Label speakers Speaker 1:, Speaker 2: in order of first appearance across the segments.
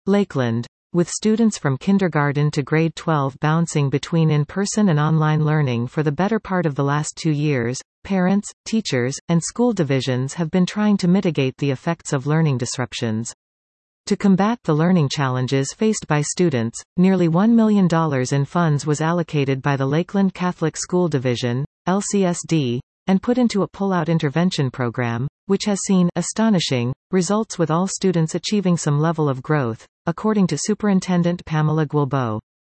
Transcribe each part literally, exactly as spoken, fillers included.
Speaker 1: Lakeland. With students from kindergarten to grade twelve bouncing between in-person and online learning for the better part of the last two years, parents, teachers, and school divisions have been trying to mitigate the effects of learning disruptions. To combat the learning challenges faced by students, nearly one million dollars in funds was allocated by the Lakeland Catholic School Division, L C S D, and put into a pull-out intervention program, which has seen astonishing results with all students achieving some level of growth, according to Superintendent Pamela Guilbeault.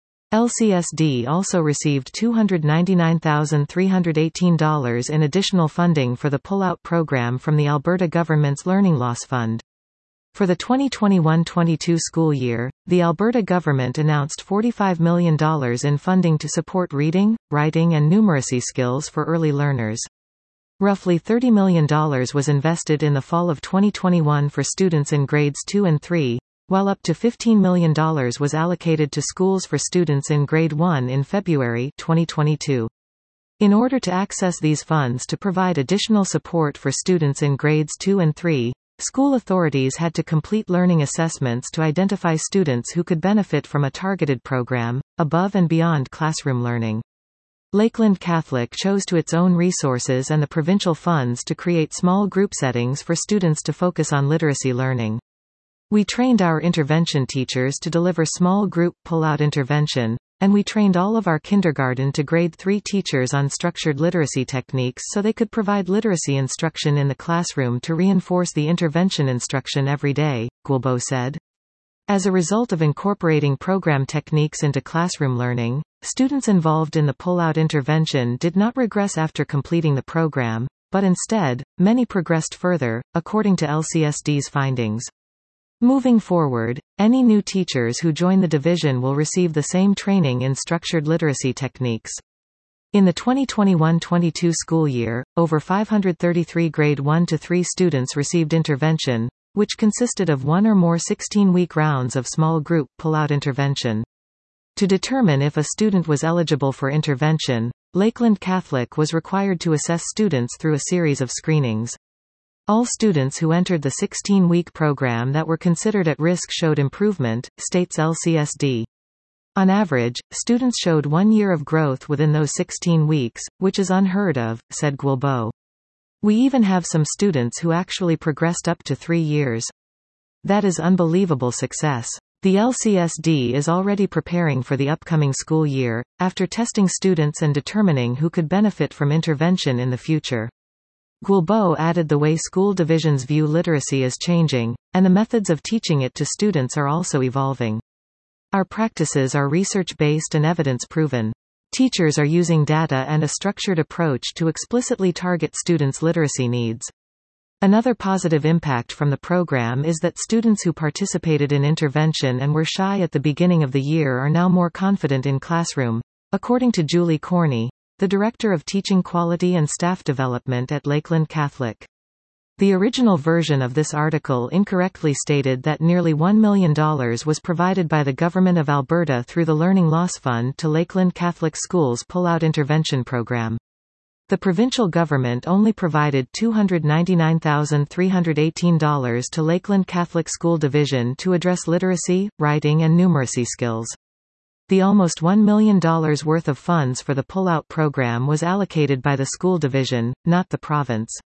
Speaker 1: L C S D also received two hundred ninety-nine thousand three hundred eighteen dollars in additional funding for the pull-out program from the Alberta government's Learning Loss Fund. For the twenty twenty-one twenty-two school year, the Alberta government announced forty-five million dollars in funding to support reading, writing and numeracy skills for early learners. Roughly thirty million dollars was invested in the fall of twenty twenty-one for students in grades two and three, while up to fifteen million dollars was allocated to schools for students in grade one in February twenty twenty-two. In order to access these funds to provide additional support for students in grades two and three, school authorities had to complete learning assessments to identify students who could benefit from a targeted program, above and beyond classroom learning. Lakeland Catholic chose to its own resources and the provincial funds to create small group settings for students to focus on literacy learning. We trained our intervention teachers to deliver small group pull-out intervention, and we trained all of our kindergarten to grade three teachers on structured literacy techniques so they could provide literacy instruction in the classroom to reinforce the intervention instruction every day, Guilbeault said. As a result of incorporating program techniques into classroom learning, students involved in the pull-out intervention did not regress after completing the program, but instead, many progressed further, according to L C S D's findings. Moving forward, any new teachers who join the division will receive the same training in structured literacy techniques. In the twenty twenty-one twenty-two school year, over five hundred thirty-three grade one to three students received intervention, which consisted of one or more sixteen-week rounds of small group pull-out intervention. To determine if a student was eligible for intervention, Lakeland Catholic was required to assess students through a series of screenings. All students who entered the sixteen-week program that were considered at risk showed improvement, states L C S D. On average, students showed one year of growth within those sixteen weeks, which is unheard of, said Guilbeault. We even have some students who actually progressed up to three years. That is unbelievable success. The L C S D is already preparing for the upcoming school year, after testing students and determining who could benefit from intervention in the future. Guilbeault added the way school divisions view literacy is changing, and the methods of teaching it to students are also evolving. Our practices are research-based and evidence-proven. Teachers are using data and a structured approach to explicitly target students' literacy needs. Another positive impact from the program is that students who participated in intervention and were shy at the beginning of the year are now more confident in classroom, according to Julie Corney, the Director of Teaching Quality and Staff Development at Lakeland Catholic. The original version of this article incorrectly stated that nearly one million dollars was provided by the Government of Alberta through the Learning Loss Fund to Lakeland Catholic Schools' pull-out intervention program. The provincial government only provided two hundred ninety-nine thousand three hundred eighteen dollars to Lakeland Catholic School Division to address literacy, writing and numeracy skills. The almost one million dollars worth of funds for the pull-out program was allocated by the school division, not the province.